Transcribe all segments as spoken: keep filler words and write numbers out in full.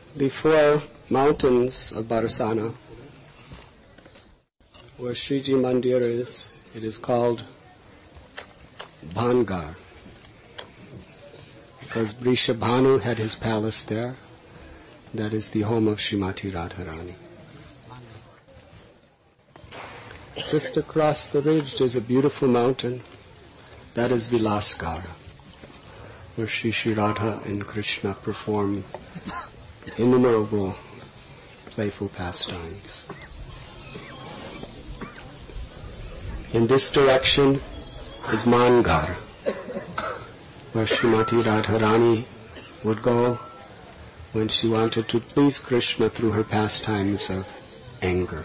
the four mountains of Barsana, where Sriji Mandir is, it is called Bhangar, because Vrishabhanu had his palace there. That is the home of Srimati Radharani. Just across the ridge is a beautiful mountain. That is Vilasgara, where Sri Sri Radha and Krishna perform innumerable playful pastimes. In this direction is Mangar, where Srimati Radharani would go when she wanted to please Krishna through her pastimes of anger.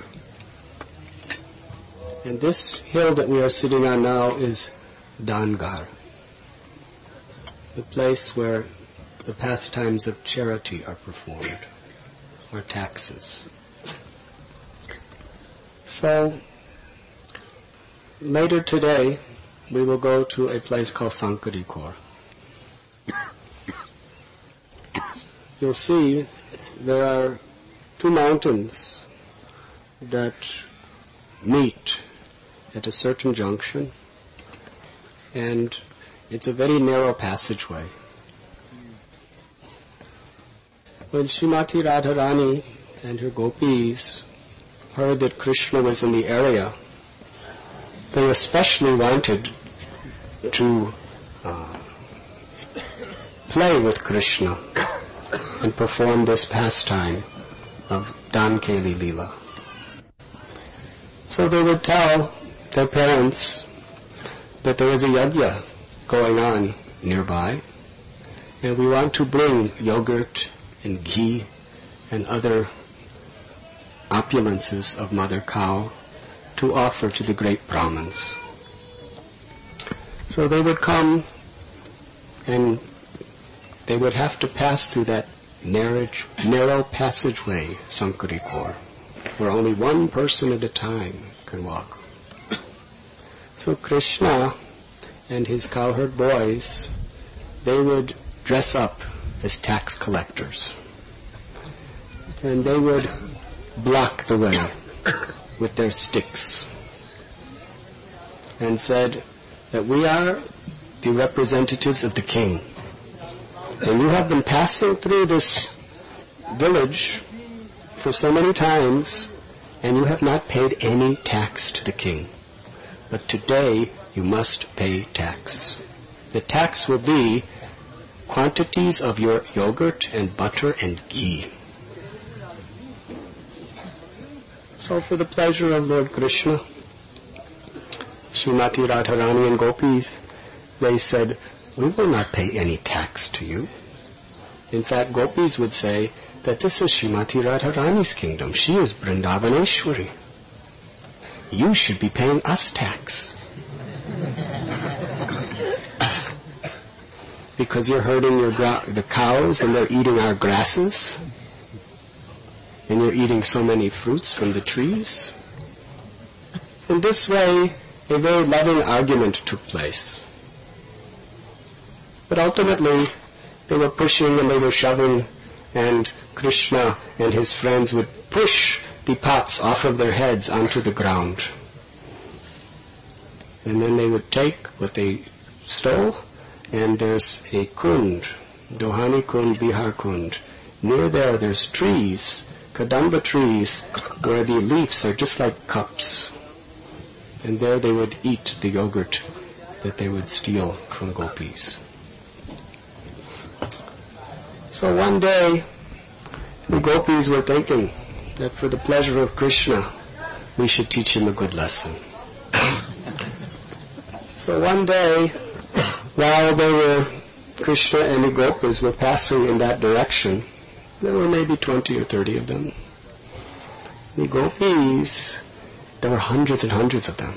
And this hill that we are sitting on now is Dangar, the place where the pastimes of charity are performed, or taxes. So, later today, we will go to a place called Sankarikor. You'll see there are two mountains that meet at a certain junction, and it's a very narrow passageway. When Srimati Radharani and her gopis heard that Krishna was in the area, they especially wanted to uh, play with Krishna and perform this pastime of Dankeli Leela. So they would tell their parents that there is a yajna going on nearby, and we want to bring yogurt and ghee and other opulences of mother cow to offer to the great Brahmins. So they would come, and they would have to pass through that narrow, narrow passageway, Sankarikor, where only one person at a time can walk. So Krishna and his cowherd boys, they would dress up as tax collectors, and they would block the way with their sticks, and said that we are the representatives of the king, and you have been passing through this village for so many times, and you have not paid any tax to the king. But today you must pay tax. The tax will be quantities of your yogurt and butter and ghee. So for the pleasure of Lord Krishna, Srimati Radharani and gopis, they said, we will not pay any tax to you. In fact, gopis would say that this is Srimati Radharani's kingdom. She is Vrindavaneshwari. You should be paying us tax. Because you're herding your gra- the cows and they're eating our grasses. And you're eating so many fruits from the trees. In this way, a very loving argument took place. But ultimately, they were pushing and they were shoving, and Krishna and his friends would push the pots off of their heads onto the ground. And then they would take what they stole, and there's a kund, Dohani Kund, Bihar Kund. Near there, there's trees, Kadamba trees, where the leaves are just like cups. And there they would eat the yogurt that they would steal from gopis. So one day, the gopis were thinking that for the pleasure of Krishna, we should teach him a good lesson. So one day, while they were, Krishna and the gopis were passing in that direction, there were maybe twenty or thirty of them. The gopis, there were hundreds and hundreds of them.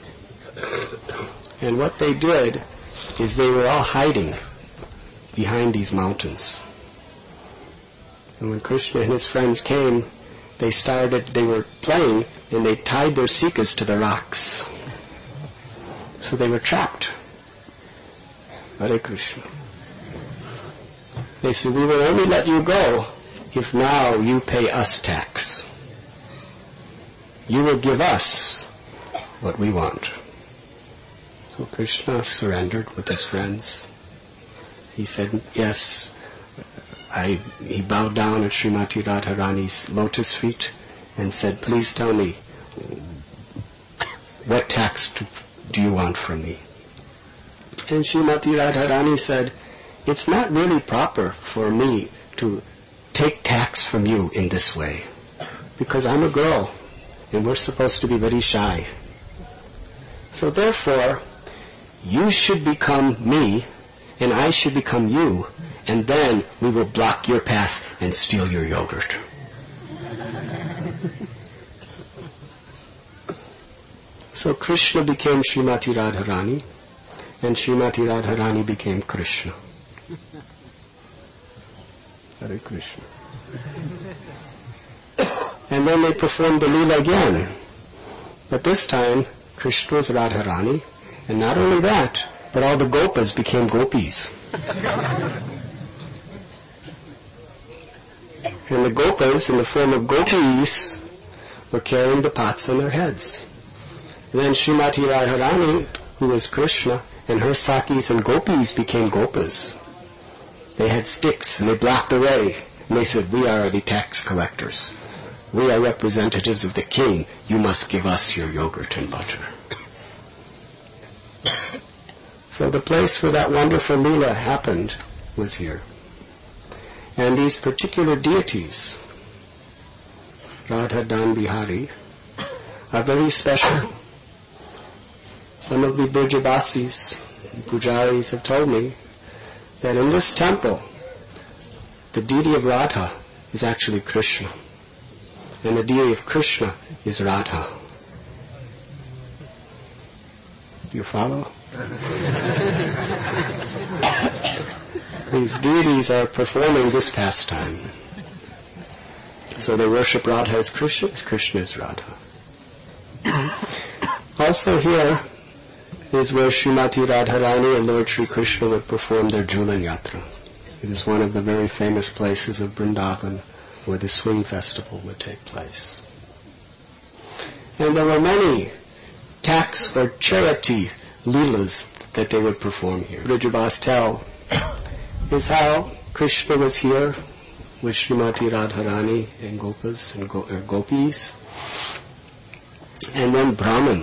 And what they did is they were all hiding behind these mountains. And when Krishna and his friends came, they started, they were playing, and they tied their sikas to the rocks. So they were trapped. Hare Krishna. They said, we will only let you go if now you pay us tax, you will give us what we want. So Krishna surrendered with his friends. He said, yes, I, he bowed down at Srimati Radharani's lotus feet and said, please tell me, what tax do, do you want from me? And Srimati Radharani said, it's not really proper for me to take tax from you in this way, because I'm a girl and we're supposed to be very shy. So therefore, you should become me and I should become you, and then we will block your path and steal your yogurt. So Krishna became Srimati Radharani, and Srimati Radharani became Krishna. Hare Krishna. And then they performed the Leela again. But this time, Krishna was Radharani, and not only that, but all the Gopas became Gopis. And the Gopas, in the form of Gopis, were carrying the pots on their heads. And then Srimati Radharani, who was Krishna, and her Sakis and Gopis became Gopas. They had sticks and they blocked the way. And they said, we are the tax collectors. We are representatives of the king. You must give us your yogurt and butter. So the place where that wonderful Leela happened was here. And these particular deities, Radha Dan Bihari, are very special. Some of the Brijabasis, Pujaris have told me that in this temple, the deity of Radha is actually Krishna, and the deity of Krishna is Radha. Do you follow? These deities are performing this pastime. So they worship Radha as Krishna, as Krishna as Radha. Also here is where Srimati Radharani and Lord Sri Krishna would perform their Jhulan Yatra. It is one of the very famous places of Vrindavan where the swing festival would take place. And there were many tax or charity leelas that they would perform here. Vrijabhas tell is how Krishna was here with Srimati Radharani and Gopas and Go- or Gopis. And then Brahman.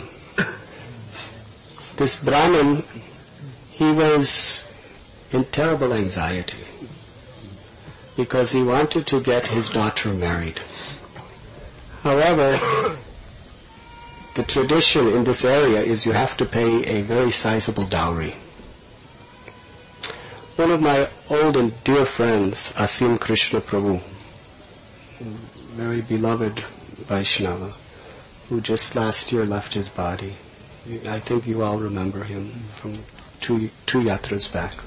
This Brahman, he was in terrible anxiety because he wanted to get his daughter married. However, the tradition in this area is you have to pay a very sizable dowry. One of my old and dear friends, Asim Krishna Prabhu, very beloved Vaishnava, who just last year left his body. I think you all remember him from two, two yatras back.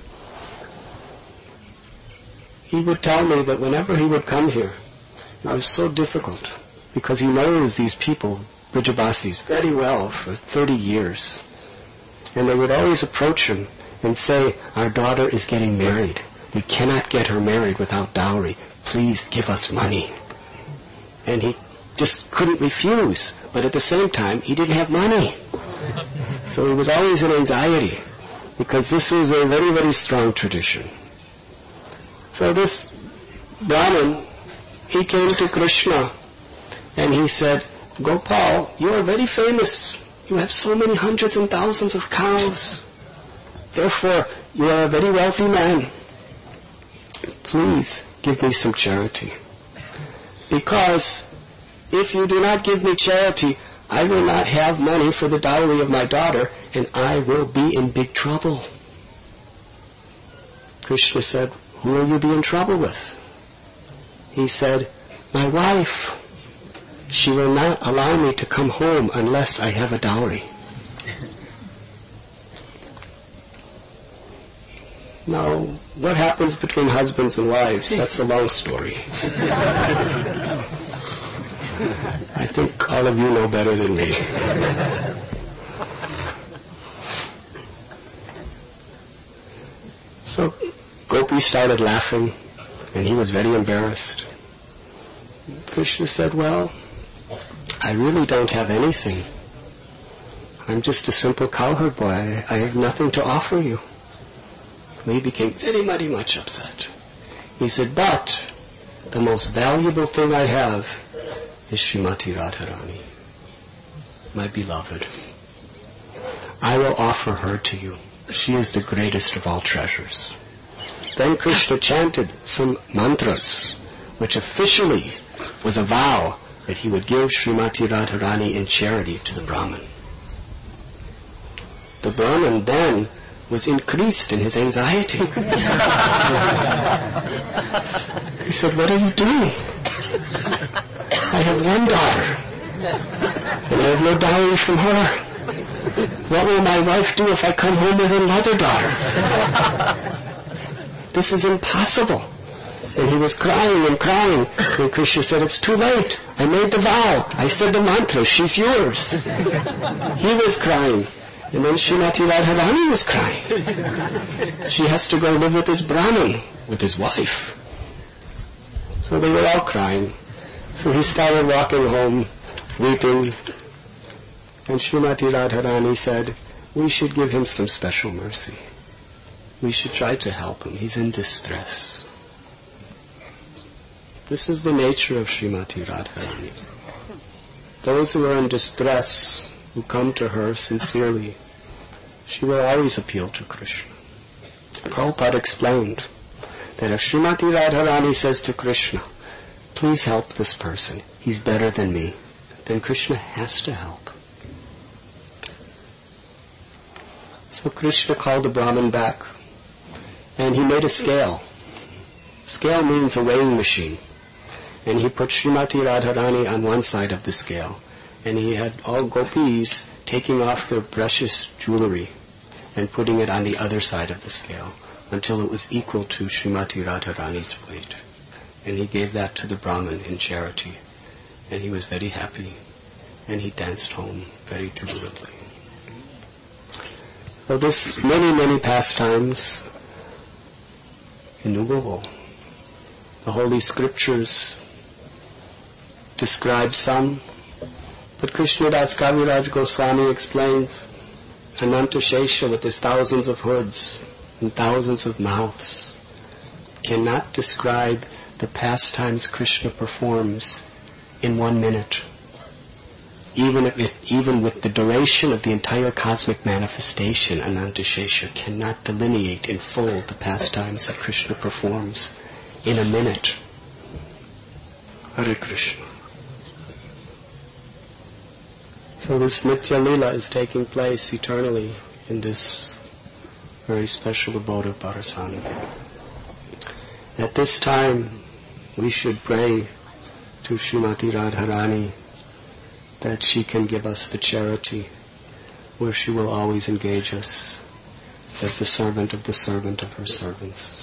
He would tell me that whenever he would come here, it was so difficult because he knows these people, Brijabasis, very well for thirty years. And they would always approach him and say, our daughter is getting married. We cannot get her married without dowry. Please give us money. And he just couldn't refuse. But at the same time, he didn't have money. So he was always in anxiety because this is a very, very strong tradition. So this Brahmin, he came to Krishna and he said, Gopal, you are very famous. You have so many hundreds and thousands of cows. Therefore, you are a very wealthy man. Please give me some charity. Because if you do not give me charity, I will not have money for the dowry of my daughter, and I will be in big trouble. Krishna said, who will you be in trouble with? He said, my wife. She will not allow me to come home unless I have a dowry. Now, what happens between husbands and wives? That's a long story. I think all of you know better than me. So Gopi started laughing, and he was very embarrassed. Krishna said, well, I really don't have anything. I'm just a simple cowherd boy. I, I have nothing to offer you. And he became very, very much upset. He said, but the most valuable thing I have is Srimati Radharani, my beloved. I will offer her to you. She is the greatest of all treasures. Then Krishna chanted some mantras, which officially was a vow that he would give Srimati Radharani in charity to the Brahman. The Brahman then was increased in his anxiety. He said, what are you doing? I have one daughter, and I have no dowry from her. What will my wife do if I come home with another daughter? This is impossible. And he was crying and crying. And Krishna said, it's too late. I made the vow. I said the mantra. She's yours. He was crying. And then Srimati Radharani was crying. She has to go live with this Brahmin, with his wife. So they were all crying. So he started walking home, weeping. And Srimati Radharani said, we should give him some special mercy. We should try to help him. He's in distress. This is the nature of Srimati Radharani. Those who are in distress, who come to her sincerely, she will always appeal to Krishna. Prabhupada explained that if Srimati Radharani says to Krishna, please help this person, he's better than me, then Krishna has to help. So Krishna called the Brahmin back, and he made a scale. Scale means a weighing machine. And he put Srimati Radharani on one side of the scale, and he had all gopis taking off their precious jewelry and putting it on the other side of the scale until it was equal to Srimati Radharani's weight. And he gave that to the Brahmin in charity, and he was very happy, and he danced home very jubilantly. So this many, many pastimes innumerable. The Holy Scriptures describe some, but Krishnadas Kaviraj Goswami explains Ananta Shesha with his thousands of hoods and thousands of mouths cannot describe the pastimes Krishna performs in one minute. Even if it, even with the duration of the entire cosmic manifestation, Ananta Shesha cannot delineate in full the pastimes that Krishna performs in a minute. Hare Krishna. So this Nitya Lila is taking place eternally in this very special abode of Barasana. At this time, we should pray to Srimati Radharani that she can give us the charity where she will always engage us as the servant of the servant of her servants.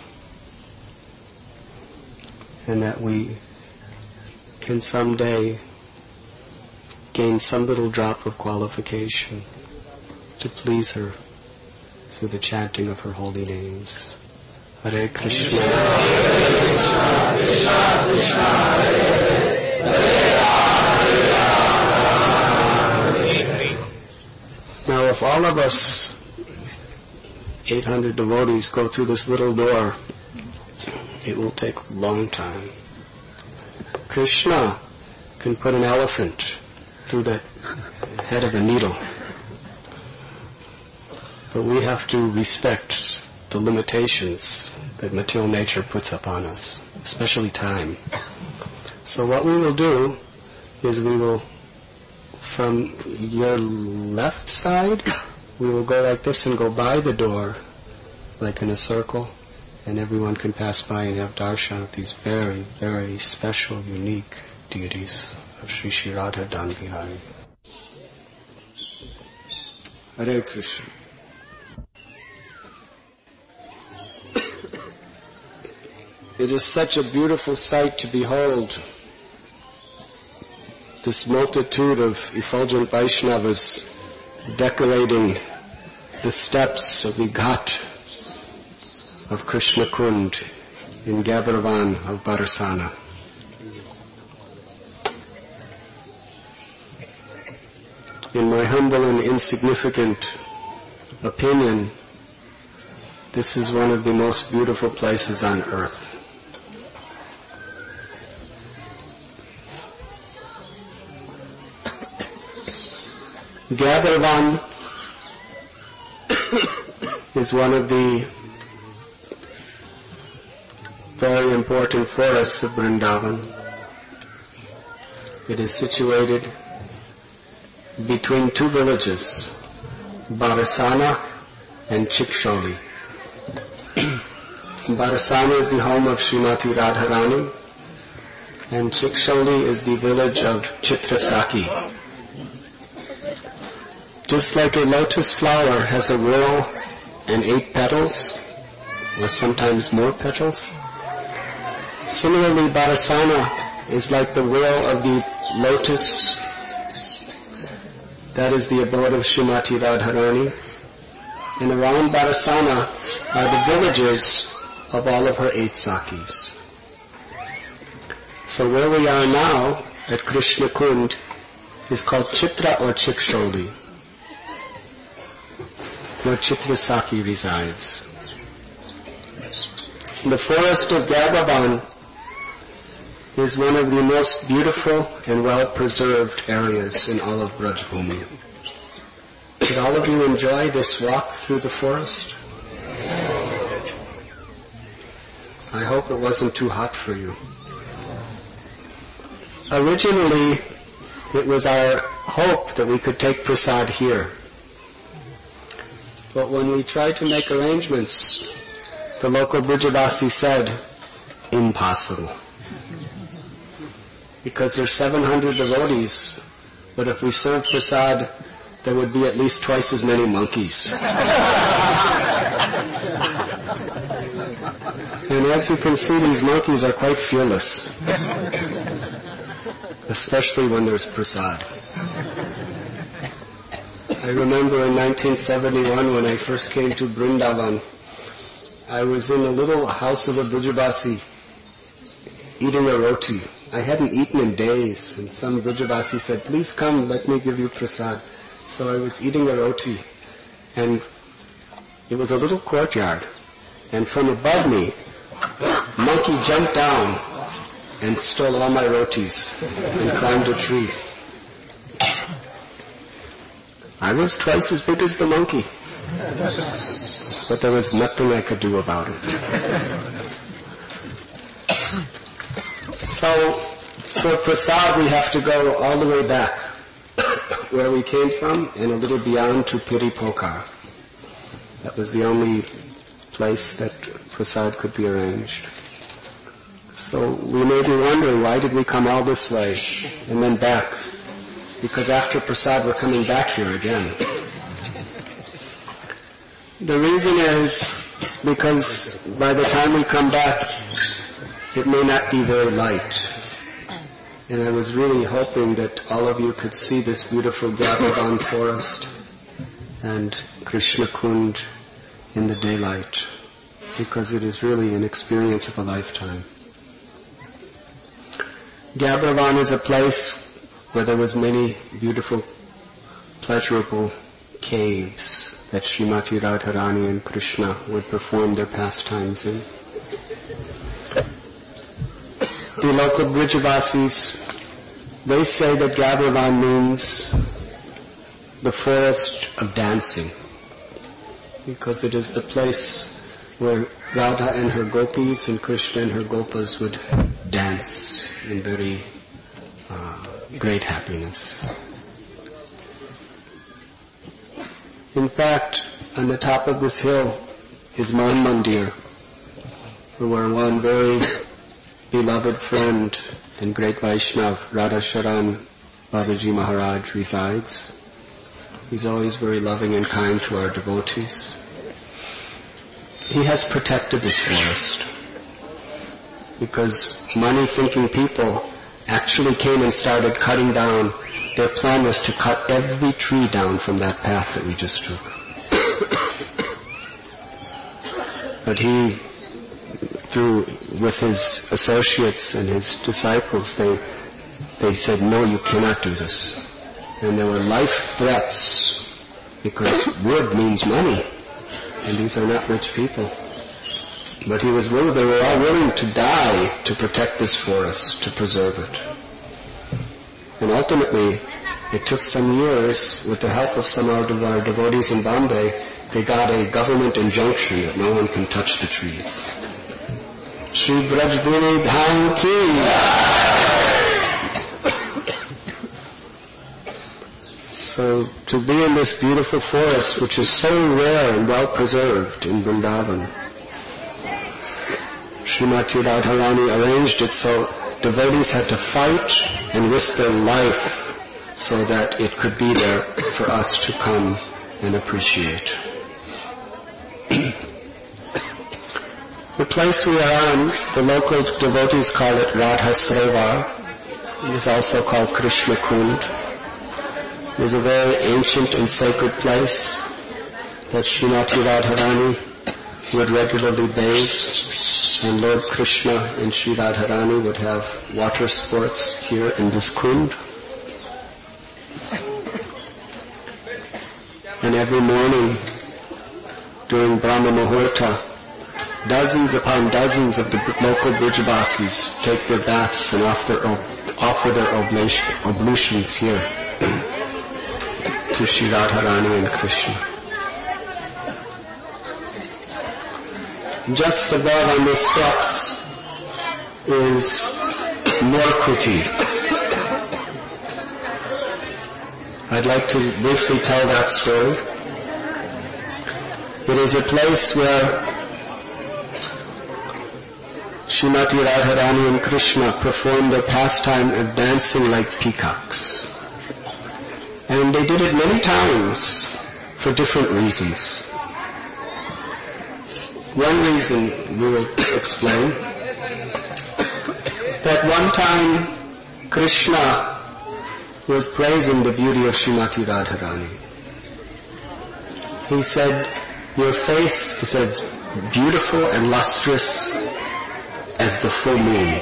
And that we can someday gain some little drop of qualification to please her through the chanting of her holy names. Hare Krishna, Hare Krishna, Krishna Krishna, Hare Hare, Now if all of us, eight hundred devotees, go through this little door, it will take a long time. Krishna can put an elephant through the head of a needle. But we have to respect the limitations that material nature puts upon us, especially time. So what we will do is we will, from your left side, we will go like this and go by the door, like in a circle, and everyone can pass by and have darshan of these very, very special, unique deities of Sri Sri Radha Dan Bihari. Hare Krishna. It is such a beautiful sight to behold this multitude of effulgent Vaishnavas decorating the steps of the Ghat of Krishna Kund in Gabravan of Barasana. In my humble and insignificant opinion, this is one of the most beautiful places on earth. Gadharvan is one of the very important forests of Vrindavan. It is situated between two villages, Barasana and Chiksholi. Barasana is the home of Srimati Radharani, and Chiksholi is the village of Chitrasaki. Just like a lotus flower has a whorl and eight petals, or sometimes more petals, similarly Barasana is like the whorl of the lotus that is the abode of Srimati Radharani, and around Barasana are the villages of all of her eight sakis. So where we are now at Krishna Kund is called Chitra or Chiksholi, where Chitrasaki resides. The forest of Gadharvan is one of the most beautiful and well-preserved areas in all of Brajbhumi. Did all of you enjoy this walk through the forest? I hope it wasn't too hot for you. Originally, it was our hope that we could take prasad here. But when we tried to make arrangements, the local Brijavasi said, impossible. Because there's seven hundred devotees, but if we served prasad, there would be at least twice as many monkeys. And as you can see, these monkeys are quite fearless, especially when there's prasad. I remember in nineteen seventy-one when I first came to Vrindavan, I was in a little house of a Brijavasi eating a roti. I hadn't eaten in days, and some Brijavasi said, please come, let me give you prasad. So I was eating a roti, and it was a little courtyard, and from above me, a monkey jumped down and stole all my rotis and climbed a tree. I was twice as big as the monkey, but there was nothing I could do about it. So, for prasad we have to go all the way back where we came from and a little beyond to Piripokar. That was the only place that prasad could be arranged. So we may be wondering, why did we come all this way and then back? Because after prasad we're coming back here again. The reason is because by the time we come back, it may not be very light. And I was really hoping that all of you could see this beautiful Gadharvan forest and Krishna Kund in the daylight, because it is really an experience of a lifetime. Gadharvan is a place where there was many beautiful, pleasurable caves that Srimati Radharani and Krishna would perform their pastimes in. The local Brijavasis, they say that Gadharvan means the forest of dancing, because it is the place where Radha and her gopis and Krishna and her gopas would dance in very uh, great happiness. In fact, on the top of this hill is Man Mandir, where one very beloved friend and great Vaishnav, Radha Sharan Babaji Maharaj, resides. He's always very loving and kind to our devotees. He has protected this forest because money-thinking people actually came and started cutting down. Their plan was to cut every tree down from that path that we just took. But he, through with his associates and his disciples, they they said, no, you cannot do this. And there were life threats, because wood means money, and these are not rich people. But he was willing, they were all willing to die to protect this forest, to preserve it. And ultimately, it took some years, with the help of some of our devotees in Bombay, they got a government injunction that no one can touch the trees. Shri Brajbhumi Dham Ki. So to be in this beautiful forest, which is so rare and well preserved in Vrindavan, Srimati Radharani arranged it so devotees had to fight and risk their life so that it could be there for us to come and appreciate. The place we are on, the local devotees call it Radha Sarovar. It is also called Krishna Kund. It is a very ancient and sacred place that Srimati Radharani would regularly bathe, and Lord Krishna and Sri Radharani would have water sports here in this kund. And every morning during Brahma Muhurta, dozens upon dozens of the local Brijavasis take their baths and offer their oblations here to Sri Radharani and Krishna. Just above on the steps is Norkuti. I'd like to briefly tell that story. It is a place where Srimati Radharani and Krishna performed their pastime of dancing like peacocks. And they did it many times for different reasons. One reason we will explain, that one time Krishna was praising the beauty of Srimati Radharani. He said, "Your face is as beautiful and lustrous as the full moon."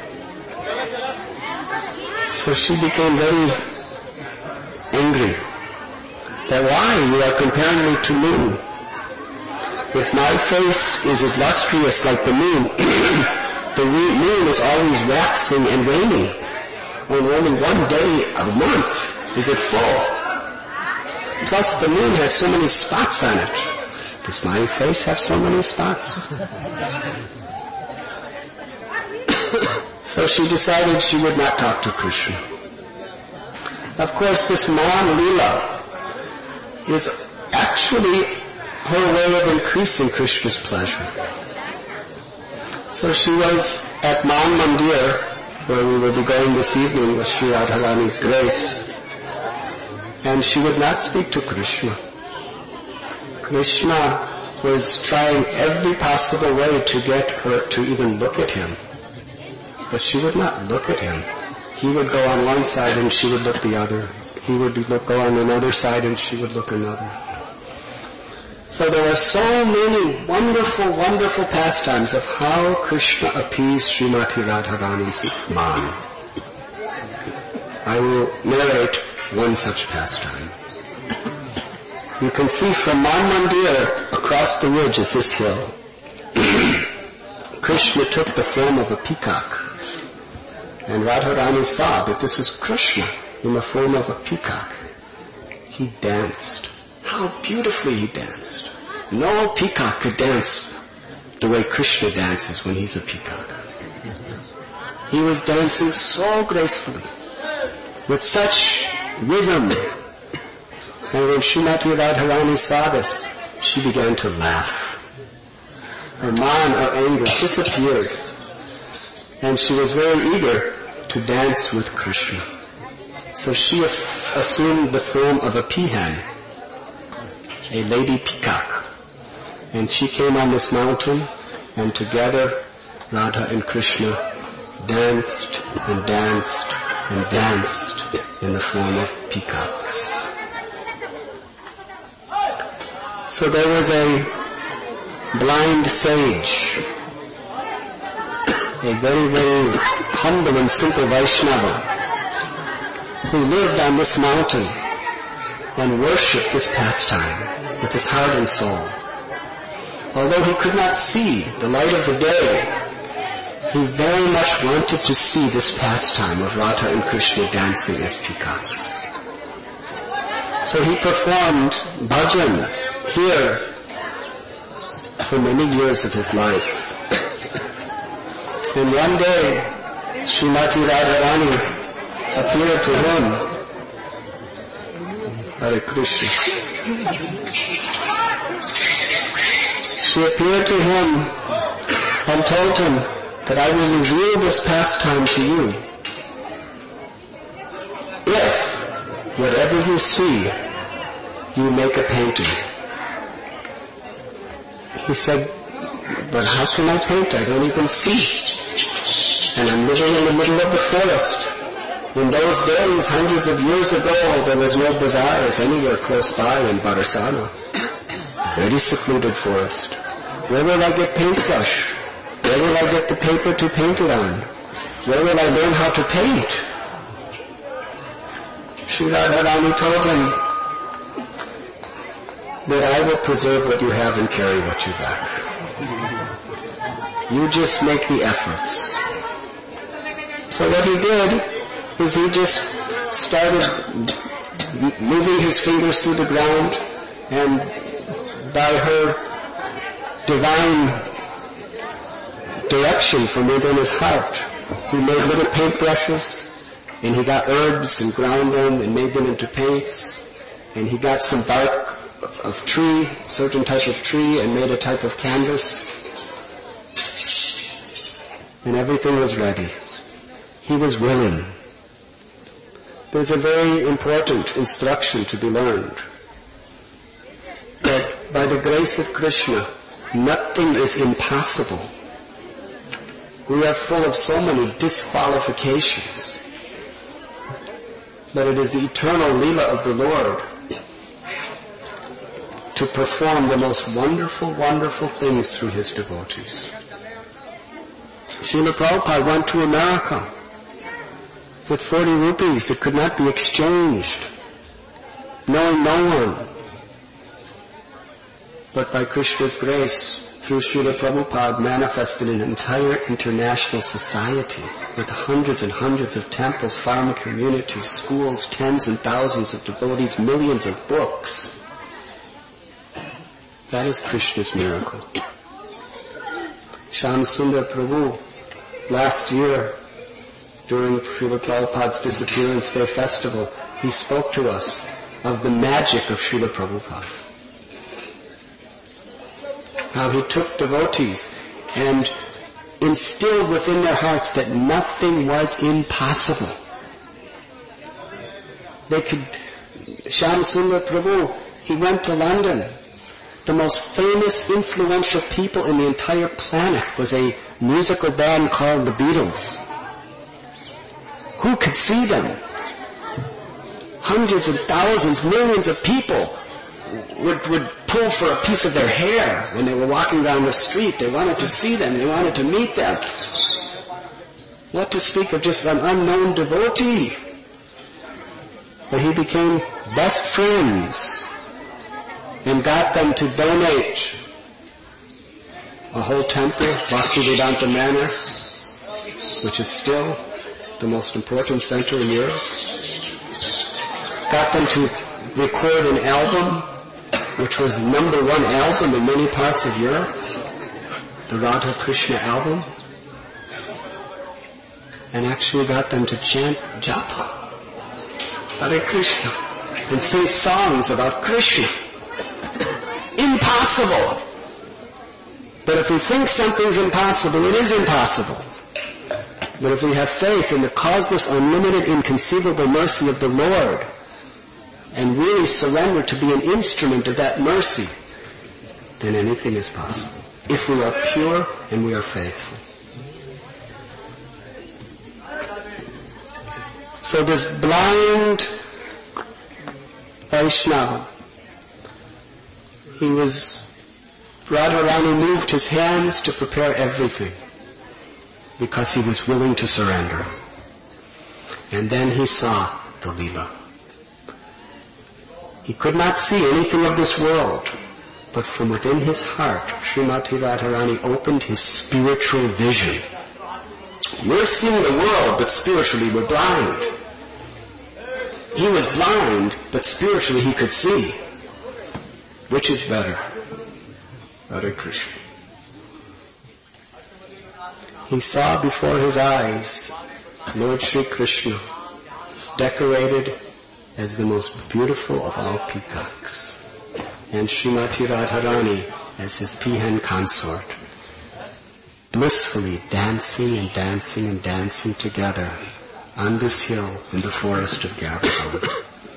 So she became very angry. That why you are comparing me to moon? If my face is as lustrous like the moon, the moon is always waxing and waning. On only one day a month is it full. Plus the moon has so many spots on it. Does my face have so many spots? So she decided she would not talk to Krishna. Of course, this Man Leela is actually her way of increasing Krishna's pleasure. So she was at Man Mandir, where we will be going this evening with Sri Radharani's grace, and she would not speak to Krishna. Krishna was trying every possible way to get her to even look at him, but she would not look at him. He would go on one side and she would look the other. He would look, go on another side and she would look another. So there are so many wonderful, wonderful pastimes of how Krishna appeased Srimati Radharani's man. I will narrate one such pastime. You can see from Man Mandir across the ridge is this hill. Krishna took the form of a peacock. And Radharani saw that this is Krishna in the form of a peacock. He danced. How beautifully he danced. No peacock could dance the way Krishna dances when he's a peacock. He was dancing so gracefully, with such rhythm. And when Srimati Radharani saw this, she began to laugh. Her man, her anger disappeared. And she was very eager to dance with Krishna. So she af- assumed the form of a peahen, a lady peacock. And she came on this mountain, and together Radha and Krishna danced and danced and danced in the form of peacocks. So there was a blind sage, a very, very humble and simple Vaishnava, who lived on this mountain and worshipped this pastime with his heart and soul. Although he could not see the light of the day, he very much wanted to see this pastime of Radha and Krishna dancing as peacocks. So he performed bhajan here for many years of his life. And one day, Srimati Radharani appeared to him. Hare Krishna. She appeared to him and told him that I will reveal this pastime to you if, whatever you see, you make a painting. He said, but how can I paint? I don't even see. And I'm living in the middle of the forest. In those days, hundreds of years ago, there was no bazaars anywhere close by in Barsana. Very secluded forest. Where will I get paintbrush? Where will I get the paper to paint it on? Where will I learn how to paint? Sri Radharani told him that I will preserve what you have and carry what you lack. You just make the efforts. So what he did is he just started moving his fingers through the ground, and by her divine direction from within his heart, he made little paintbrushes, and he got herbs and ground them and made them into paints, and he got some bark of tree, certain type of tree, and made a type of canvas, and everything was ready. He was willing. There's a very important instruction to be learned, that by the grace of Krishna, nothing is impossible. We are full of so many disqualifications, but it is the eternal Leela of the Lord to perform the most wonderful, wonderful things through His devotees. Srila Prabhupada went to America with forty rupees that could not be exchanged, knowing no one. But by Krishna's grace, through Srila Prabhupada, manifested an entire international society with hundreds and hundreds of temples, farm communities, schools, tens and thousands of devotees, millions of books. That is Krishna's miracle. Shyam Sundar Prabhu, last year, during Srila Prabhupada's Disappearance Day festival, he spoke to us of the magic of Srila Prabhupada. How he took devotees and instilled within their hearts that nothing was impossible. They could, Shyam Sundar Prabhu, he went to London. The most famous, influential people in the entire planet was a musical band called the Beatles. Who could see them? Hundreds of thousands, millions of people would, would pull for a piece of their hair when they were walking down the street. They wanted to see them. They wanted to meet them. What to speak of just an unknown devotee? But he became best friends and got them to donate a whole temple, Bhaktivedanta Manor, which is still the most important center in Europe. Got them to record an album, which was number one album in many parts of Europe, the Radha Krishna album, and actually got them to chant japa, Hare Krishna, and sing songs about Krishna. Impossible! But if we think something's impossible, it is impossible. But if we have faith in the causeless, unlimited, inconceivable mercy of the Lord, and really surrender to be an instrument of that mercy, then anything is possible, if we are pure and we are faithful. So this blind Vaishnava, he was, Radharani moved his hands to prepare everything because he was willing to surrender. And then he saw the Leela. He could not see anything of this world, but from within his heart, Srimati Radharani opened his spiritual vision. We're seeing the world, but spiritually we're blind. He was blind, but spiritually he could see. Which is better? Hare Krishna. He saw before his eyes Lord Shri Krishna decorated as the most beautiful of all peacocks, and Srimati Radharani as his peahen consort, blissfully dancing and dancing and dancing together on this hill in the forest of Gavardhan.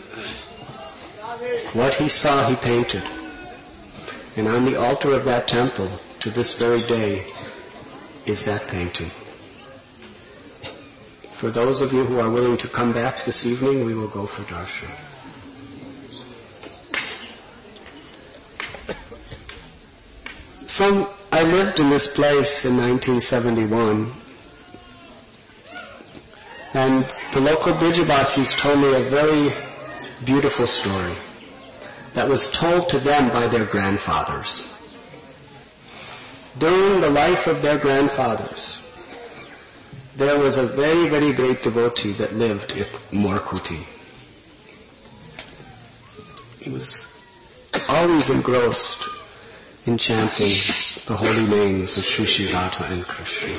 What he saw he painted, and on the altar of that temple to this very day is that painting. For those of you who are willing to come back this evening, we will go for darshan. Some, I lived in this place in nineteen seventy-one, and the local Brijabasis told me a very beautiful story that was told to them by their grandfathers. During the life of their grandfathers, there was a very, very great devotee that lived at Morkuti. He was always engrossed in chanting the holy names of Shri Shri Radha and Krishna.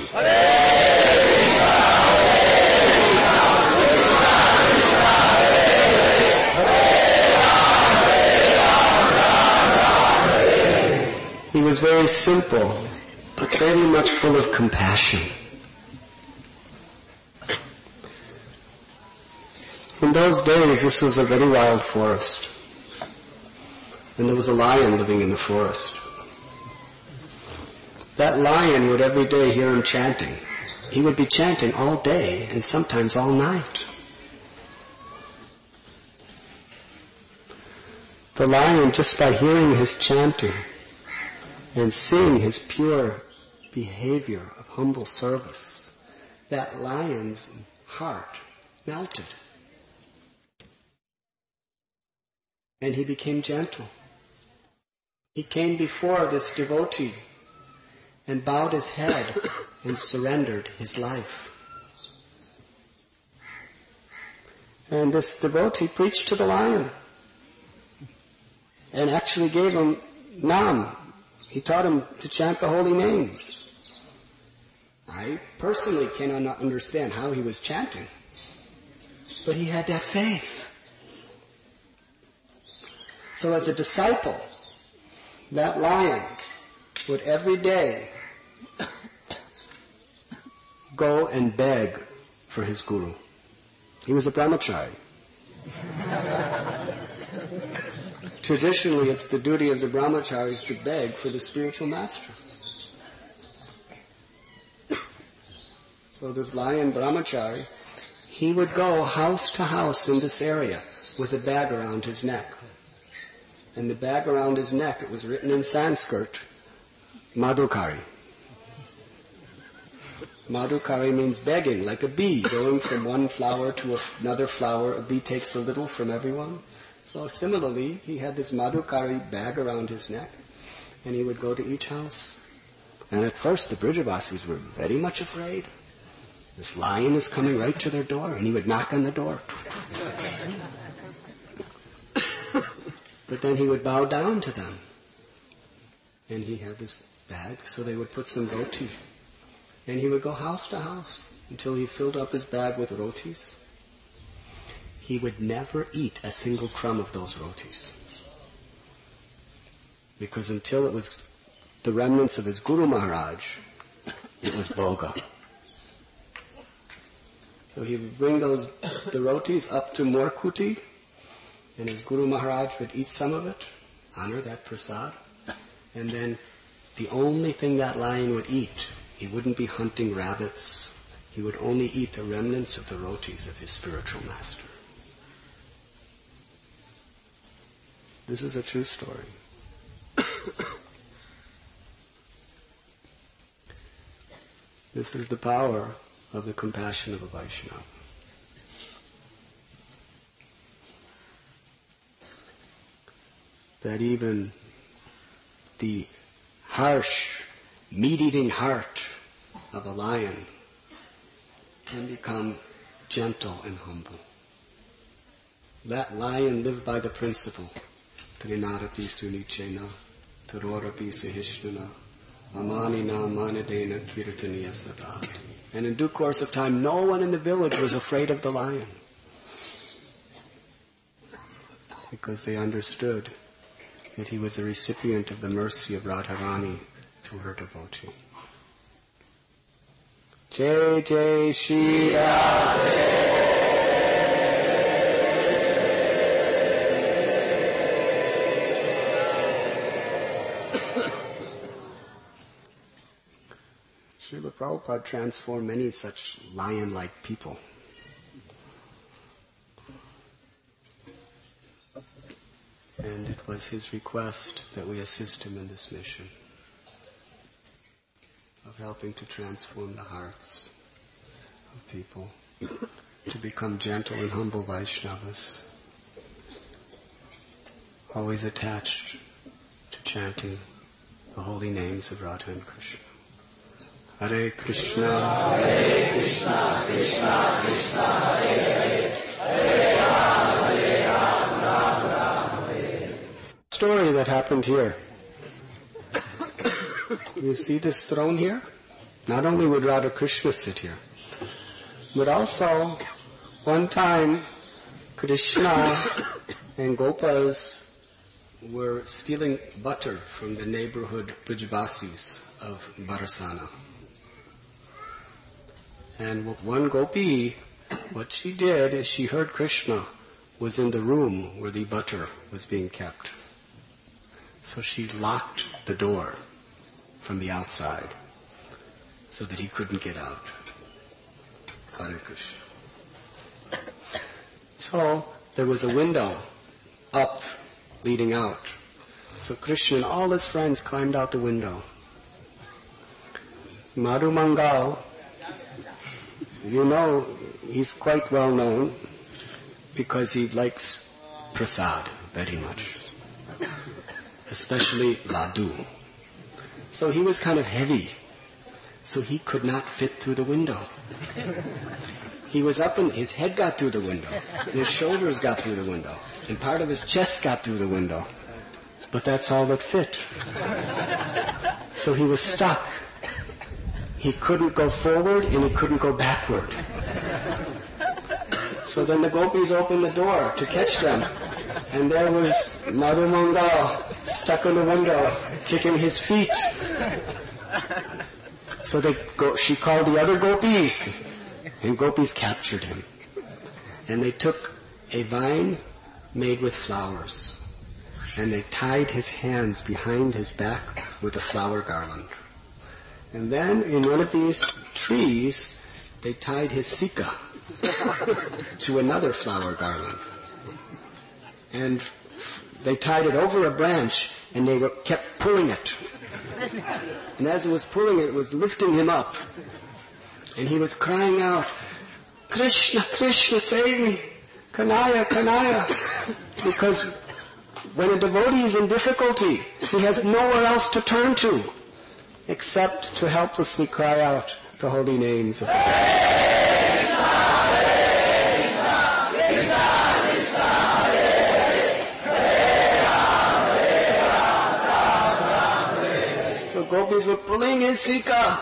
He was very simple, but very much full of compassion. In those days, this was a very wild forest, and there was a lion living in the forest. That lion would every day hear him chanting. He would be chanting all day and sometimes all night. The lion, just by hearing his chanting and seeing his pure behavior of humble service, that lion's heart melted. And he became gentle. He came before this devotee and bowed his head and surrendered his life. And this devotee preached to the lion and actually gave him Nam. He taught him to chant the holy names. I personally cannot understand how he was chanting, but he had that faith. So as a disciple, that lion would every day go and beg for his guru. He was a brahmachari. Traditionally, it's the duty of the brahmacharis to beg for the spiritual master. So this lion brahmachari, he would go house to house in this area with a bag around his neck. And the bag around his neck, it was written in Sanskrit, Madhukari. Madhukari means begging, like a bee, going from one flower to another flower. A bee takes a little from everyone. So similarly, he had this Madhukari bag around his neck, and he would go to each house. And at first, the Brijabasis were very much afraid. This lion is coming right to their door, and he would knock on the door. But then he would bow down to them. And he had this bag, so they would put some roti. And he would go house to house until he filled up his bag with rotis. He would never eat a single crumb of those rotis. Because until it was the remnants of his Guru Maharaj, it was bhoga. So he would bring those the rotis up to Morkuti, and his Guru Maharaj would eat some of it, honor that prasad, and then the only thing that lion would eat, he wouldn't be hunting rabbits, he would only eat the remnants of the rotis of his spiritual master. This is a true story. This is the power of the compassion of a Vaishnava. that even the harsh, meat-eating heart of a lion can become gentle and humble. That lion lived by the principle, Trinarapi Sunichena, Tarorapi Sahishnana, Amanina Manadena Kirtaniya Sada. And in due course of time, no one in the village was afraid of the lion, because they understood that he was a recipient of the mercy of Radharani through her devotee. Jai Jai Shri Radhe. Srila Prabhupada transformed many such lion-like people. And it was his request that we assist him in this mission of helping to transform the hearts of people to become gentle and humble Vaishnavas, always attached to chanting the holy names of Radha and Krishna. Hare Krishna, Hare Krishna, Krishna Krishna, Hare Hare, Hare Rama, Hare Rama, Rama Rama, Hare Hare. Story that happened here. You see this throne here? Not only would Radha Krishna sit here, but also one time Krishna and Gopas were stealing butter from the neighborhood Brajvasis of Barasana. And one gopi, what she did is she heard Krishna was in the room where the butter was being kept. So she locked the door from the outside so that he couldn't get out. Hare Krishna. So there was a window up leading out. So Krishna and all his friends climbed out the window. Madhu Mangal, you know, he's quite well known because he likes prasad very much, especially laddu. So he was kind of heavy, so he could not fit through the window. He was up and his head got through the window, and his shoulders got through the window, and part of his chest got through the window. But that's all that fit. So he was stuck. He couldn't go forward and he couldn't go backward. So then the gopis opened the door to catch them, and there was Madhu Mangal stuck in the window, kicking his feet. So they go, she called the other gopis, and gopis captured him. And they took a vine made with flowers, and they tied his hands behind his back with a flower garland. And then in one of these trees, they tied his sika to another flower garland. And they tied it over a branch, and they were, kept pulling it. And as it was pulling it, it was lifting him up. And he was crying out, Krishna, Krishna, save me! Kanaya, Kanaya! Because when a devotee is in difficulty, he has nowhere else to turn to except to helplessly cry out the holy names of the Lord. So gopis were pulling his sika.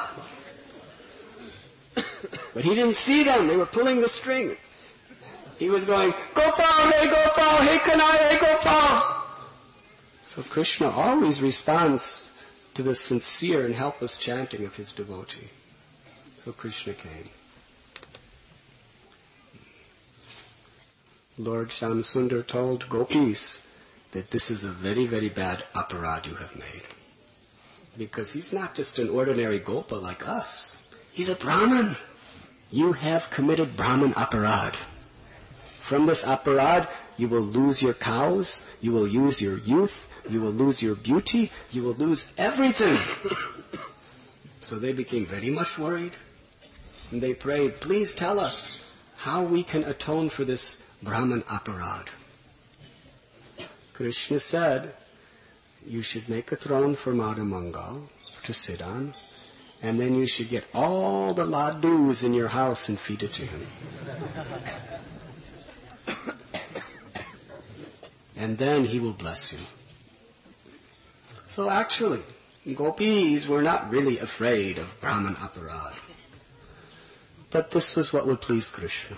But he didn't see them. They were pulling the string. He was going, Gopal, hey Gopal, hey Kanaya, hey Gopal. So Krishna always responds to the sincere and helpless chanting of his devotee. So Krishna came. Lord Shamsundar told gopis that this is a very, very bad aparad you have made. Because he's not just an ordinary gopa like us. He's a Brahmin. You have committed Brahmin aparad. From this aparad, you will lose your cows, you will lose your youth, you will lose your beauty, you will lose everything. So they became very much worried. And they prayed, please tell us how we can atone for this Brahman aparad. Krishna said you should make a throne for Madhu Mangal to sit on, and then you should get all the ladus in your house and feed it to him. And then he will bless you. So actually, gopis were not really afraid of Brahman aparadh. But this was what would please Krishna.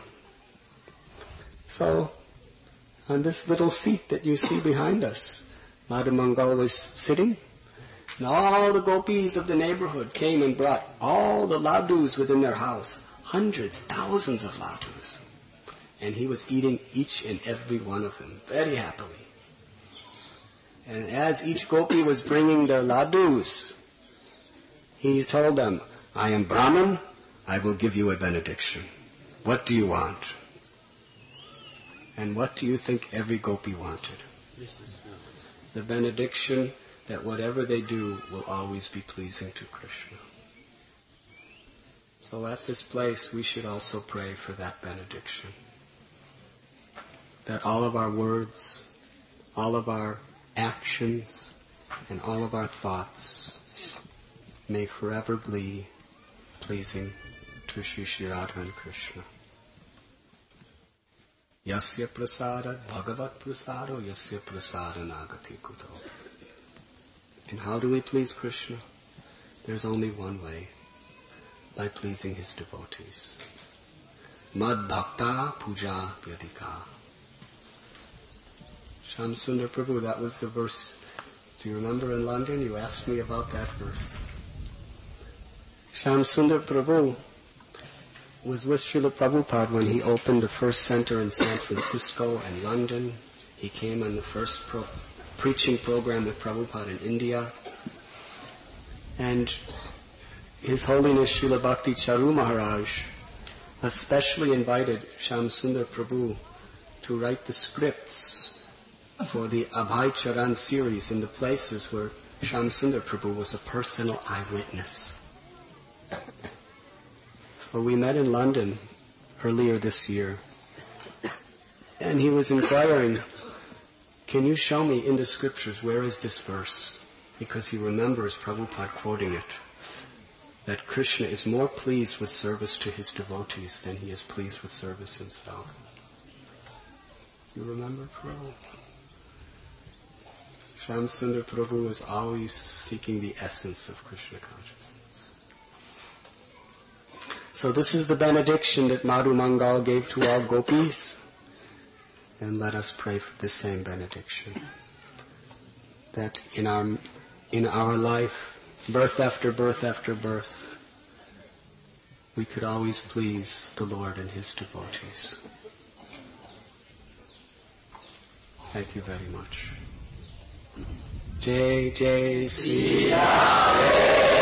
So, on this little seat that you see behind us, Madhu Mangal was sitting, and all the gopis of the neighborhood came and brought all the ladus within their house, hundreds, thousands of ladus. And he was eating each and every one of them very happily. And as each gopi was bringing their ladus, he told them, I am Brahman, I will give you a benediction. What do you want? And what do you think every gopi wanted? The benediction that whatever they do will always be pleasing to Krishna. So at this place we should also pray for that benediction. That all of our words, all of our actions, and all of our thoughts may forever be pleasing to Shri Shri Radha and Krishna. Yasya prasada bhagavat prasado yasya prasada nagati kuto. And how do we please Krishna? There's only one way, by pleasing his devotees. Mad bhakta puja vyadika. Shamsundar Prabhu, that was the verse. Do you remember in London? You asked me about that verse. Shamsundar Prabhu was with Srila Prabhupada when he opened the first center in San Francisco and London. He came on the first pro- preaching program with Prabhupada in India. And His Holiness Srila Bhakti Charu Maharaj especially invited Shamsundar Prabhu to write the scripts for the Abhay Charan series in the places where Shamsundar Prabhu was a personal eyewitness. So we met in London earlier this year, and he was inquiring, can you show me in the scriptures where is this verse? Because he remembers Prabhupada quoting it, that Krishna is more pleased with service to his devotees than he is pleased with service himself. You remember, Prabhu? Shamsundar Prabhu is always seeking the essence of Krishna consciousness. So this is the benediction that Madhu Mangal gave to all gopis. And let us pray for the same benediction. That in our, in our life, birth after birth after birth, we could always please the Lord and His devotees. Thank you very much. Jai Jai Sri Radhe.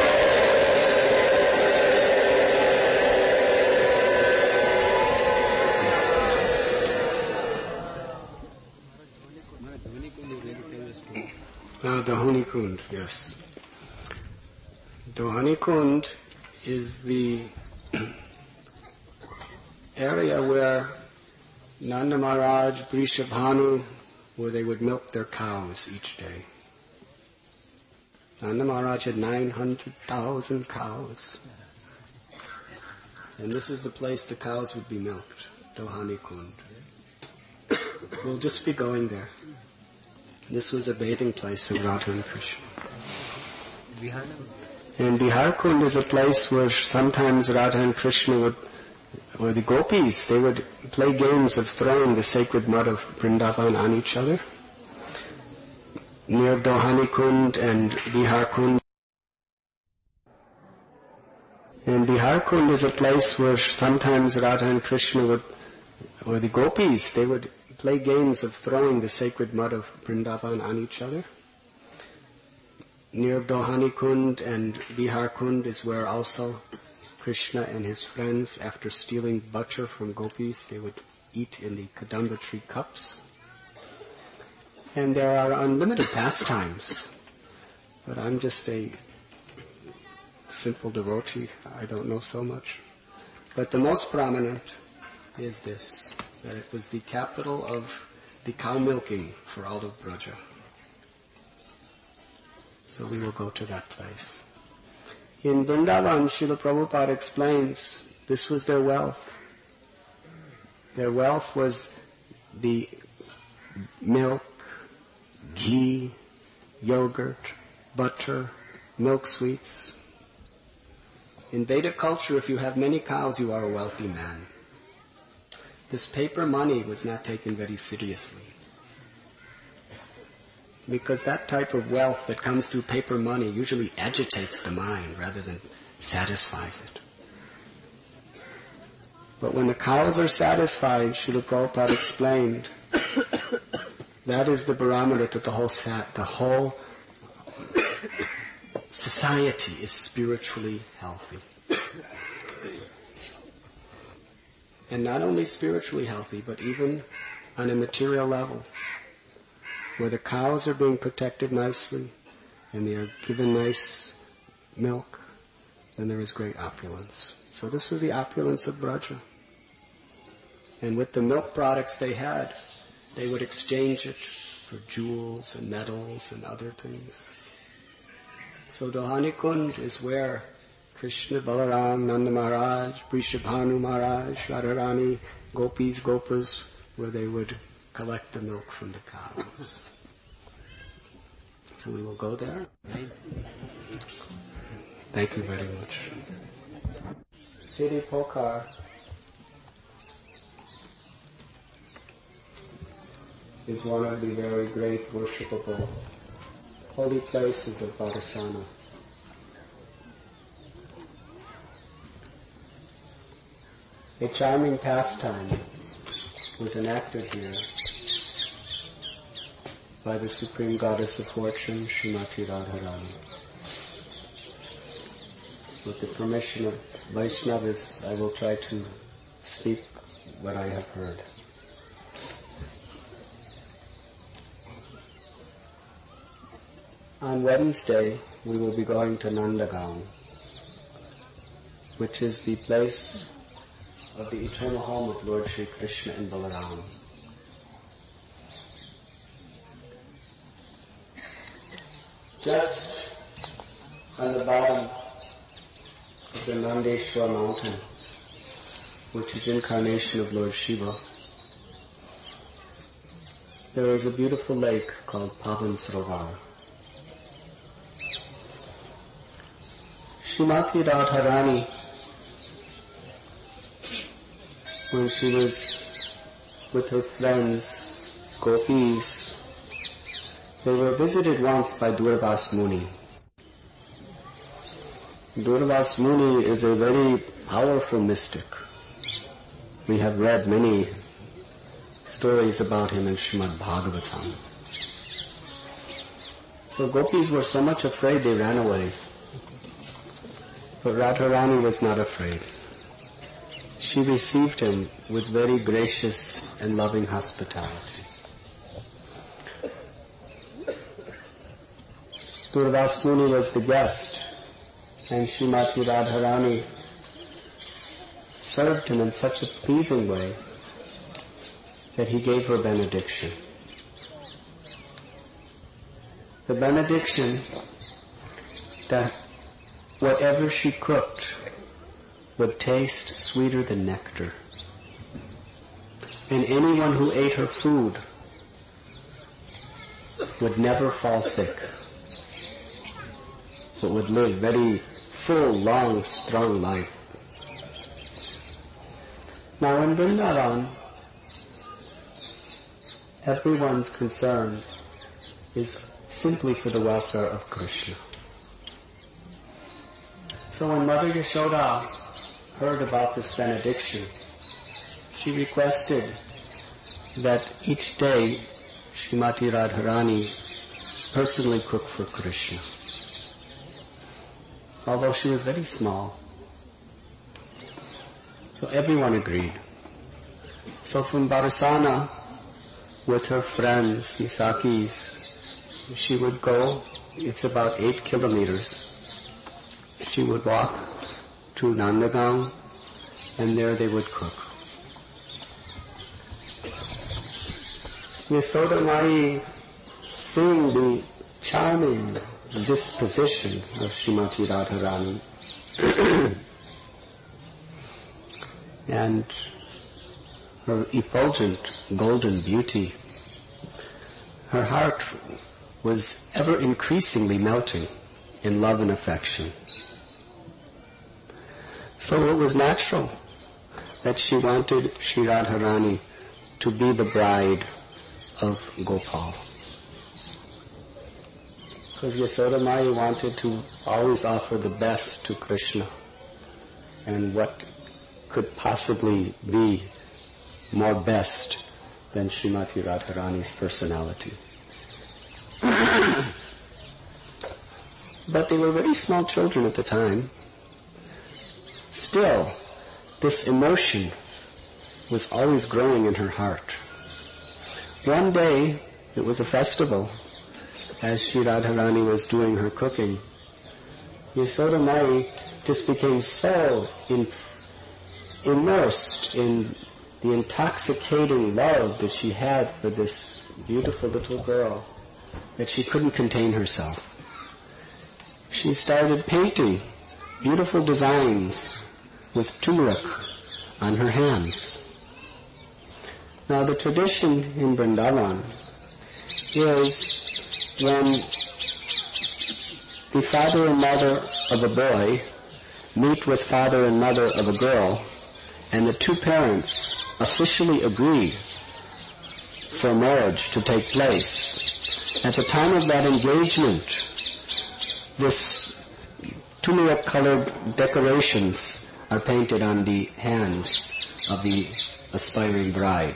Ah, Dahani Kund, yes. Dahani Kund is the area where Nanda Maharaj, Vrishabhanu, where they would milk their cows each day. Nanda Maharaj had nine hundred thousand cows. And this is the place the cows would be milked, Dahani Kund. We'll just be going there. This was a bathing place of Radha and Krishna. And Bihar Kund is a place where sometimes Radha and Krishna would, or the gopis, they would play games of throwing the sacred mud of Vrindavan on each other. Near Dahani Kund and Bihar Kund. And Bihar Kund is a place where sometimes Radha and Krishna would, or the gopis, they would play games of throwing the sacred mud of Vrindavan on each other. Near Dahani Kund and Bihar Kund is where also Krishna and his friends, after stealing butter from gopis, they would eat in the Kadamba tree cups. And there are unlimited pastimes. But I'm just a simple devotee. I don't know so much. But the most prominent is this, that it was the capital of the cow milking for all of Braja. So we will go to that place. In Vrindavan, Srila Prabhupada explains this was their wealth. Their wealth was the milk, ghee, yogurt, butter, milk sweets. In Vedic culture, if you have many cows, you are a wealthy man. This paper money was not taken very seriously. Because that type of wealth that comes through paper money usually agitates the mind rather than satisfies it. But when the cows are satisfied, Srila Prabhupada explained, that is the barometer that the whole sat, the whole society is spiritually healthy. And not only spiritually healthy, but even on a material level, where the cows are being protected nicely and they are given nice milk, then there is great opulence. So this was the opulence of Braja. And with the milk products they had, they would exchange it for jewels and metals and other things. So Dohani Kunj is where Krishna, Balaram, Nanda Maharaj, Vrishabhanu Maharaj, Radharani, Gopis, Gopas, where they would collect the milk from the cows. So we will go there. Thank you very much. Siri Pokar is one of the very great worshipable holy places of Varsana. A charming pastime was enacted here by the Supreme Goddess of Fortune, Srimati Radharani. With the permission of Vaishnavas, I will try to speak what I have heard. On Wednesday, we will be going to Nandagaon, which is the place of the eternal home of Lord Sri Krishna and Balaram. Just on the bottom of the Nandeshwar mountain, which is incarnation of Lord Shiva, there is a beautiful lake called Pavan Sarovar. Srimati Radharani, when she was with her friends, gopis, they were visited once by Durvas Muni. Durvas Muni is a very powerful mystic. We have read many stories about him in Srimad Bhagavatam. So gopis were so much afraid they ran away. But Radharani was not afraid. She received him with very gracious and loving hospitality. Durvas Muni was the guest, and Srimati Radharani served him in such a pleasing way that he gave her benediction. The benediction that whatever she cooked would taste sweeter than nectar. And anyone who ate her food would never fall sick, but would live very full, long, strong life. Now in Vrindavan, everyone's concern is simply for the welfare of Krishna. So when Mother Yashoda heard about this benediction, she requested that each day Srimati Radharani personally cook for Krishna. Although she was very small. So everyone agreed. So from Barsana, with her friends, the Sakis, she would go, it's about eight kilometers. She would walk to Nandagaon, and there they would cook. Yashoda Mai, seeing the charming disposition of Srimati Radharani and her effulgent golden beauty, her heart was ever increasingly melting in love and affection. So it was natural that she wanted Sri Radharani to be the bride of Gopal. Because Yasodamaya wanted to always offer the best to Krishna, and what could possibly be more best than Srimati Radharani's personality. But they were very small children at the time. Still, this emotion was always growing in her heart. One day, it was a festival, as Sri Radharani was doing her cooking. Yasodamaya just became so in, immersed in the intoxicating love that she had for this beautiful little girl that she couldn't contain herself. She started painting beautiful designs with turmeric on her hands. Now the tradition in Vrindavan is when the father and mother of a boy meet with father and mother of a girl, and the two parents officially agree for marriage to take place. At the time of that engagement, this turmeric-colored decorations are painted on the hands of the aspiring bride.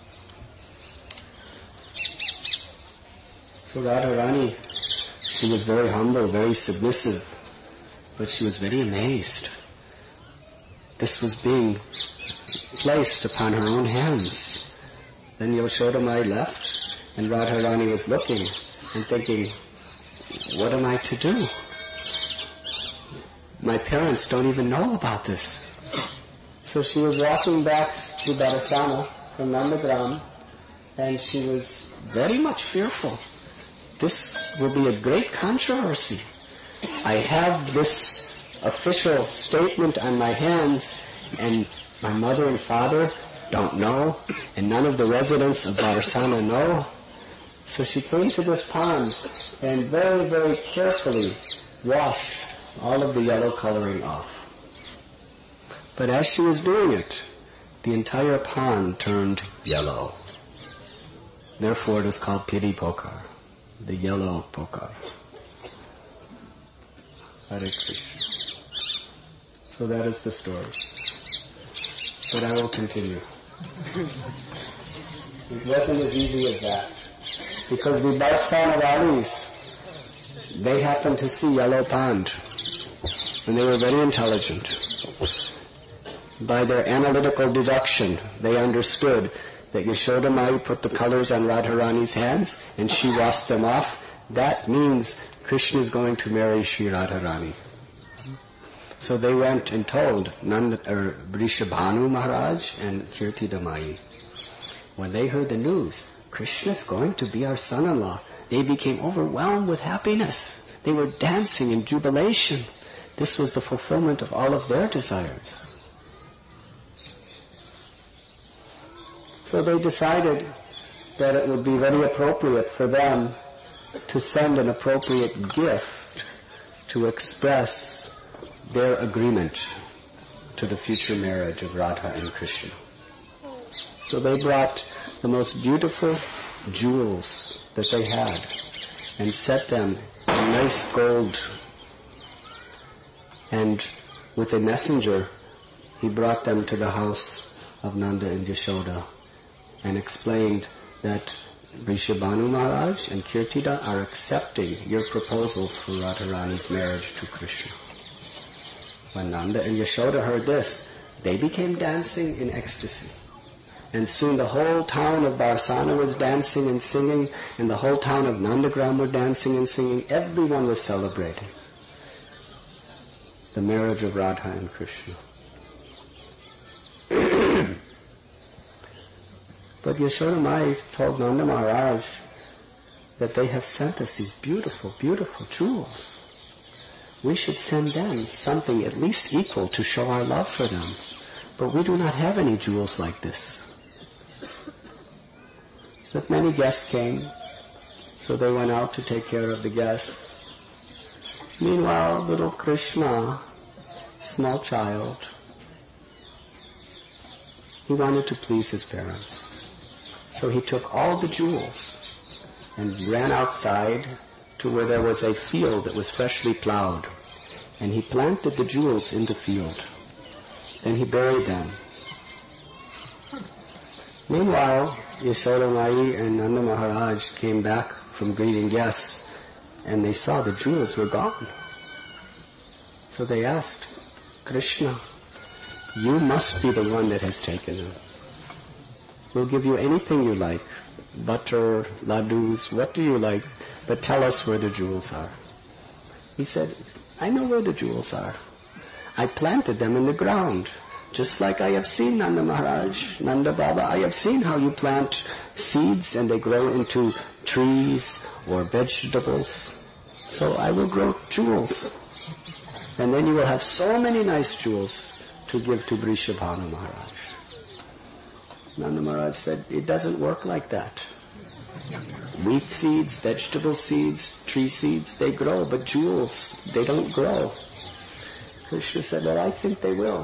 So Radharani, she was very humble, very submissive, but she was very amazed. This was being placed upon her own hands. Then Yasodamaya left, and Radharani was looking and thinking, what am I to do? My parents don't even know about this. So she was walking back to Barasana from Nandagram, and she was very much fearful. This will be a great controversy. I have this official statement on my hands, and my mother and father don't know, and none of the residents of Barasana know. So she came to this pond and very, very carefully washed all of the yellow coloring off. But as she was doing it, the entire pond turned yellow. Therefore it is called Piri Pokar, the yellow Pokar. Hare Krishna. So that is the story. But I will continue. It wasn't as easy as that. Because the Barsanawalis, they happened to see yellow pond. And they were very intelligent. By their analytical deduction, they understood that Yasodamaya put the colors on Radharani's hands and she washed them off. That means Krishna is going to marry Sri Radharani. So they went and told Nanda, or Vrishabhanu Maharaj and Kirtidamayi. When they heard the news, Krishna is going to be our son-in-law, they became overwhelmed with happiness. They were dancing in jubilation. This was the fulfillment of all of their desires. So they decided that it would be very appropriate for them to send an appropriate gift to express their agreement to the future marriage of Radha and Krishna. So they brought the most beautiful jewels that they had and set them in nice gold. And with a messenger, he brought them to the house of Nanda and Yashoda and explained that Vrishabhanu Maharaj and Kirtida are accepting your proposal for Radharani's marriage to Krishna. When Nanda and Yashoda heard this, they became dancing in ecstasy. And soon the whole town of Barsana was dancing and singing, and the whole town of Nandagram were dancing and singing. Everyone was celebrating the marriage of Radha and Krishna. But Yashodamaya told Nanda Maharaj that they have sent us these beautiful, beautiful jewels. We should send them something at least equal to show our love for them. But we do not have any jewels like this. But many guests came, so they went out to take care of the guests. Meanwhile, little Krishna, small child, he wanted to please his parents. So he took all the jewels and ran outside to where there was a field that was freshly plowed. And he planted the jewels in the field. Then he buried them. Meanwhile, Yashoda Mai and Nanda Maharaj came back from greeting guests, and they saw the jewels were gone. So they asked, Krishna, you must be the one that has taken them. We'll give you anything you like, butter, laddus, what do you like, but tell us where the jewels are. He said, I know where the jewels are. I planted them in the ground, just like I have seen Nanda Maharaj, Nanda Baba. I have seen how you plant seeds and they grow into trees or vegetables. So I will grow jewels. And then you will have so many nice jewels to give to Vrishabhanu Maharaj. Nanda Maharaj said, it doesn't work like that. Wheat seeds, vegetable seeds, tree seeds, they grow, but jewels, they don't grow. Krishna said, well, I think they will.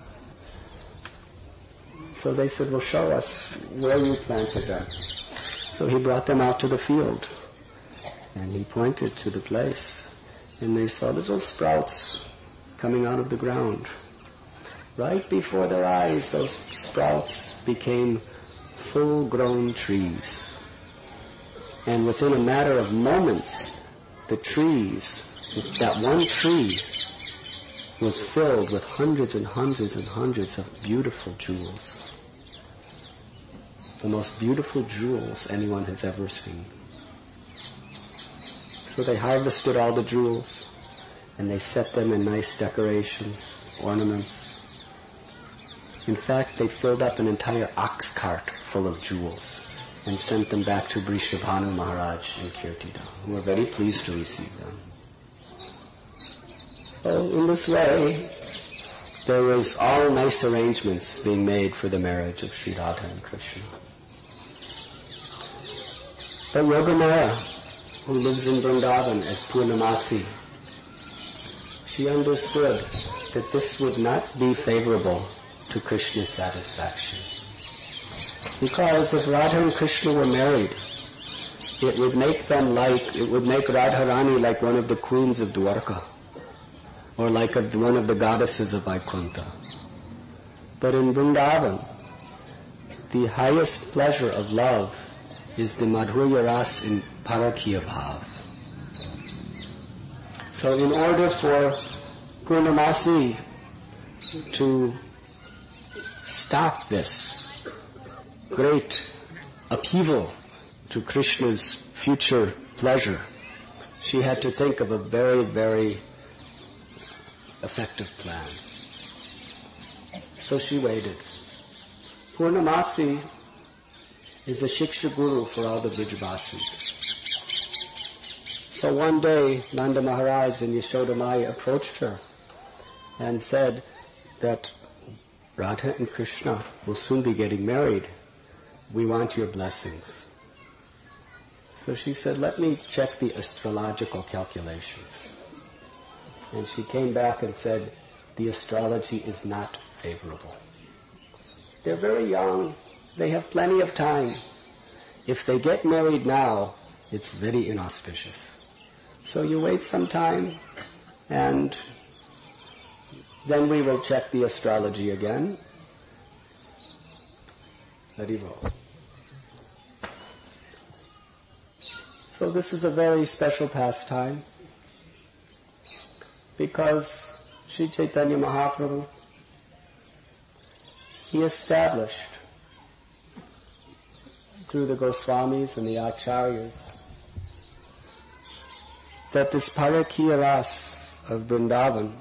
So they said, well, show us where you planted them. So he brought them out to the field, and he pointed to the place, and they saw little sprouts coming out of the ground. Right before their eyes, those sprouts became full-grown trees. And within a matter of moments, the trees, that one tree, was filled with hundreds and hundreds and hundreds of beautiful jewels. The most beautiful jewels anyone has ever seen. So they harvested all the jewels, and they set them in nice decorations, ornaments. In fact, they filled up an entire ox cart full of jewels and sent them back to Vrishabhanu Maharaj in Kirtidam, who were very pleased to receive them. So in this way, there was all nice arrangements being made for the marriage of Sri Radha and Krishna. But Yogamaya, who lives in Vrindavan as Purnamasi, she understood that this would not be favorable to Krishna's satisfaction. Because if Radha and Krishna were married, it would make them like, it would make Radharani like one of the queens of Dwarka, or like a, one of the goddesses of Vaikuntha. But in Vrindavan, the highest pleasure of love is the Madhurya Ras in Parakya Bhav. So in order for Purnamasi to stop this great upheaval to Krishna's future pleasure, she had to think of a very, very effective plan. So she waited. Purnamasi is a Shiksha Guru for all the Vrijavasis. So one day, Nanda Maharaj and Yashoda Mai approached her and said that Radha and Krishna will soon be getting married. We want your blessings. So she said, let me check the astrological calculations. And she came back and said, the astrology is not favorable. They're very young. They have plenty of time. If they get married now, it's very inauspicious. So you wait some time, and then we will check the astrology again. Haribo. So this is a very special pastime, because Sri Chaitanya Mahaprabhu, he established through the Goswamis and the Acharyas that this Parakya Ras of Vrindavan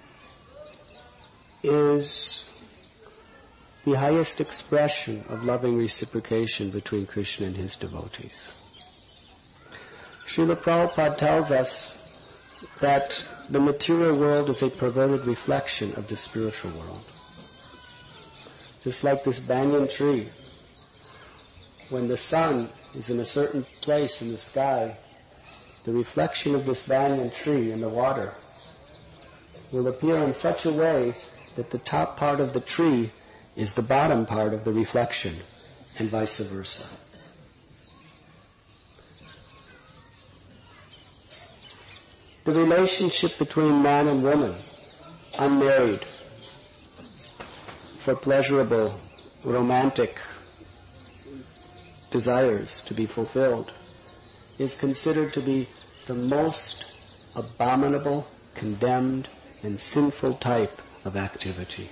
is the highest expression of loving reciprocation between Krishna and his devotees. Srila Prabhupada tells us that the material world is a perverted reflection of the spiritual world. Just like this banyan tree, when the sun is in a certain place in the sky, the reflection of this banyan tree in the water will appear in such a way that the top part of the tree is the bottom part of the reflection, and vice versa. The relationship between man and woman, unmarried, for pleasurable, romantic desires to be fulfilled, is considered to be the most abominable, condemned, and sinful type of activity.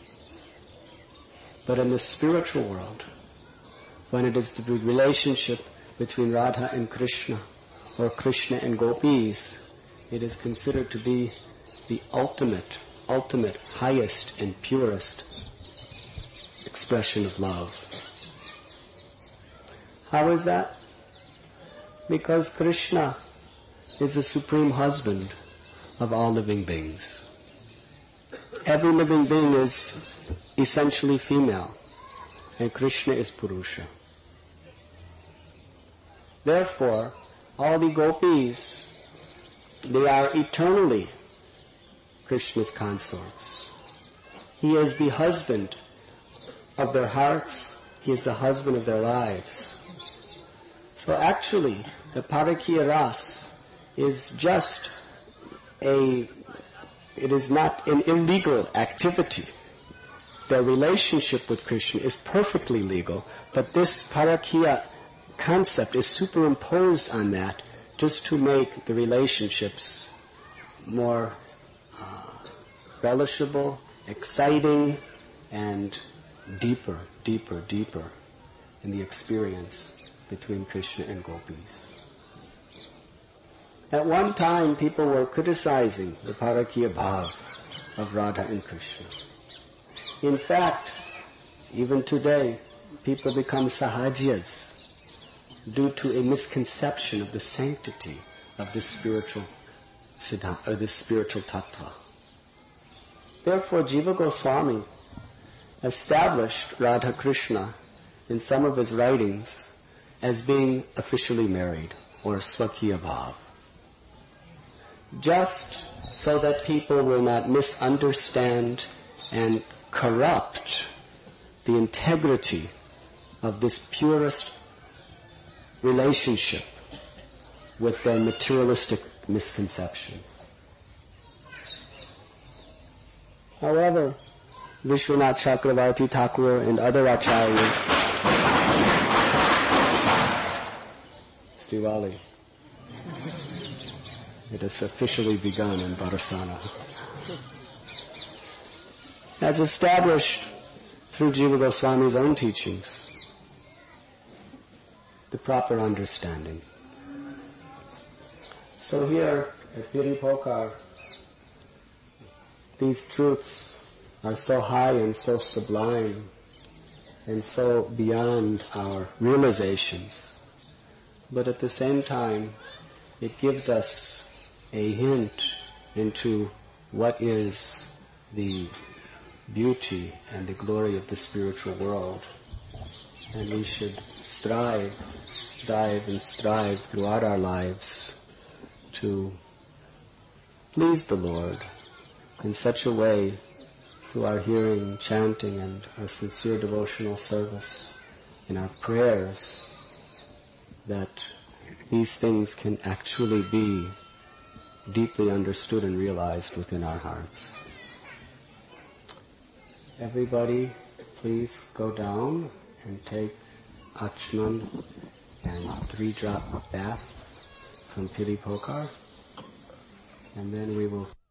But in the spiritual world, when it is the relationship between Radha and Krishna, or Krishna and gopis, it is considered to be the ultimate, ultimate, highest and purest expression of love. How is that? Because Krishna is the supreme husband of all living beings. Every living being is essentially female, and Krishna is Purusha. Therefore, all the gopis, they are eternally Krishna's consorts. He is the husband of their hearts. He is the husband of their lives. So actually, the Parakiya Ras is just a, it is not an illegal activity. Their relationship with Krishna is perfectly legal, but this Parakiya concept is superimposed on that just to make the relationships more uh, relishable, exciting, and deeper, deeper, deeper in the experience between Krishna and gopis. At one time, people were criticizing the Parakiya Bhav of Radha and Krishna. In fact, even today, people become sahajiyas due to a misconception of the sanctity of this spiritual siddha, or this spiritual tattva. Therefore, Jiva Goswami established Radha Krishna in some of his writings as being officially married, or Swakiya Bhav, just so that people will not misunderstand and corrupt the integrity of this purest relationship with their materialistic misconceptions. However, Vishwanath Chakravarti Thakur and other acharyas, Stivali, it has officially begun in Bharsana, has established through Jiva Goswami's own teachings the proper understanding. So here at Piripokar, these truths are so high and so sublime and so beyond our realizations. But at the same time, it gives us a hint into what is the beauty and the glory of the spiritual world. And we should strive, strive and strive throughout our lives to please the Lord in such a way, through our hearing, chanting, and our sincere devotional service, in our prayers, that these things can actually be deeply understood and realized within our hearts. Everybody, please go down and take Achman and three-drop bath from Piripokar, and then we will